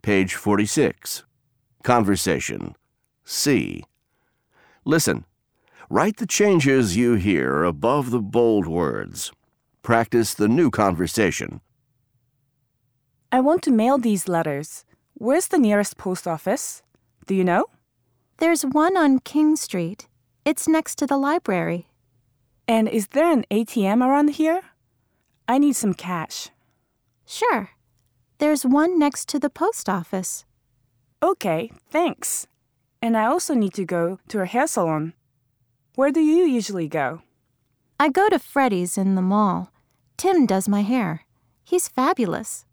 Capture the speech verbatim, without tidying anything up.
Page forty-six. Conversation. C. Listen. Write the changes you hear above the bold words. Practice the new conversation. I want to mail these letters. Where's the nearest post office? Do you know? There's one on King Street. It's next to the library. And is there an A T M around here? I need some cash. Sure. There's one next to the post office. Okay, thanks. And I also need to go to a hair salon. Where do you usually go? I go to Freddy's in the mall. Tim does my hair. He's fabulous.